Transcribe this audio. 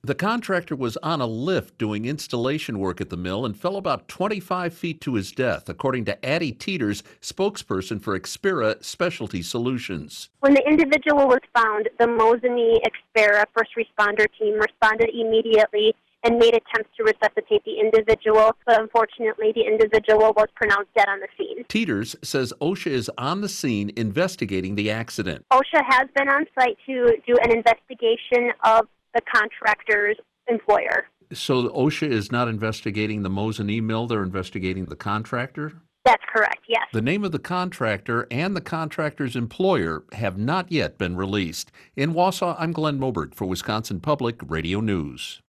The contractor was on a lift doing installation work at the mill and fell about 25 feet to his death, according to Addie Teeters, spokesperson for Expera Specialty Solutions. When the individual was found, the Mosinee Expera first responder team responded immediately and made attempts to resuscitate the individual, but unfortunately the individual was pronounced dead on the scene. Teeters says OSHA is on the scene investigating the accident. OSHA has been on site to do an investigation of the contractor's employer. So OSHA is not investigating the Mosinee mill, they're investigating the contractor? That's correct, yes. The name of the contractor and the contractor's employer have not yet been released. In Wausau, I'm Glenn Moberg for Wisconsin Public Radio News.